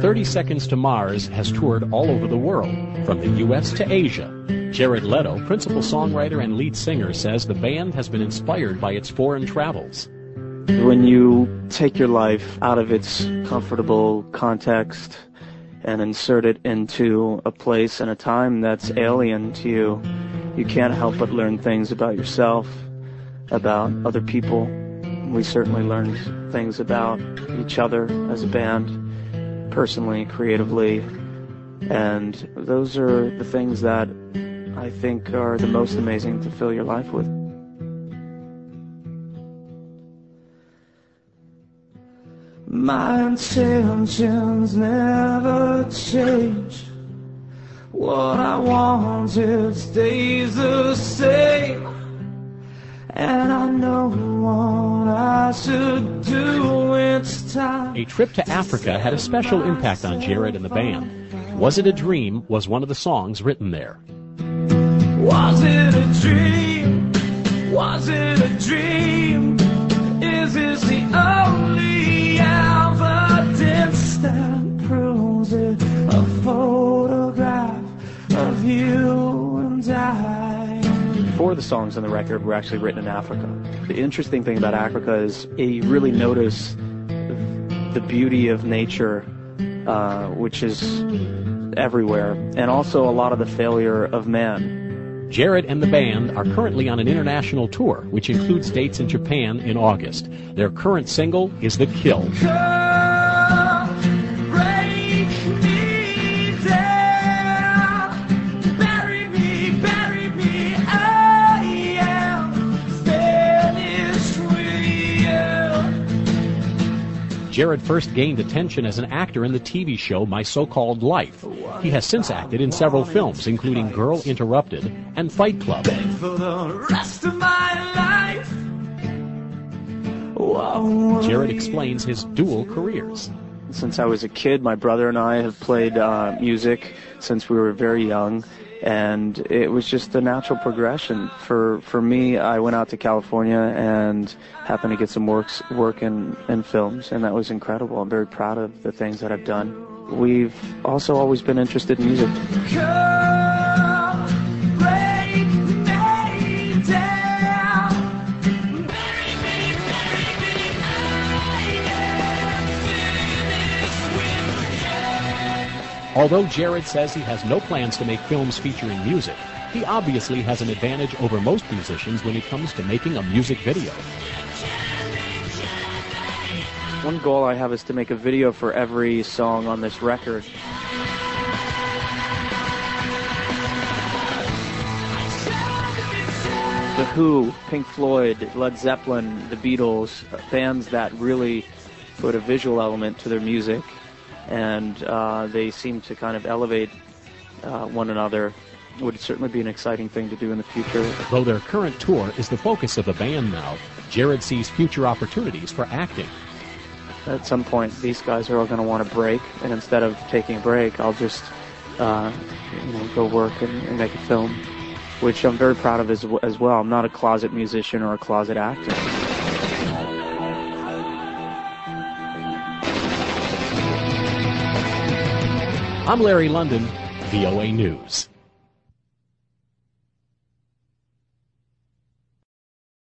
30 Seconds to Mars has toured all over the world, from the U.S. to Asia. Jared Leto, principal songwriter and lead singer, says the band has been inspired by its foreign travels. When you take your life out of its comfortable context and insert it into a place and a time that's alien to you, you can't help but learn things about yourself, about other people. We certainly learned things about each other as a band, personally, creatively, and those are the things that I think are the most amazing to fill your life with. My intentions never change. What I wanted stays the same. And I know what I should do. It's time. A trip to Africa had a special impact on Jared and the band. Was It a Dream was one of the songs written there. Was it a dream? Was it a dream? Is this the only evidence that proves it? A photograph of you and I. 4 of the songs on the record were actually written in Africa. The interesting thing about Africa is you really notice the beauty of nature, which is everywhere, and also a lot of the failure of man. Jared and the band are currently on an international tour, which includes dates in Japan in August. Their current single is The Kill. Jared first gained attention as an actor in the TV show My So-Called Life. He has since acted in several films, including Girl Interrupted and Fight Club. For the rest of my life. Jared explains his dual careers. Since I was a kid, my brother and I have played music since we were very young, and it was just a natural progression. For me, I went out to California and happened to get some work in films, and that was incredible. I'm very proud of the things that I've done. We've also always been interested in music. Although Jared says he has no plans to make films featuring music, he obviously has an advantage over most musicians when it comes to making a music video. One goal I have is to make a video for every song on this record. The Who, Pink Floyd, Led Zeppelin, the Beatles, bands that really put a visual element to their music, and they seem to kind of elevate one another. Would certainly be an exciting thing to do in the future. Though their current tour is the focus of the band now, Jared sees future opportunities for acting. At some point, these guys are all going to want a break, and instead of taking a break, I'll just go work and make a film, which I'm very proud of as well. I'm not a closet musician or a closet actor. I'm Larry London, VOA News.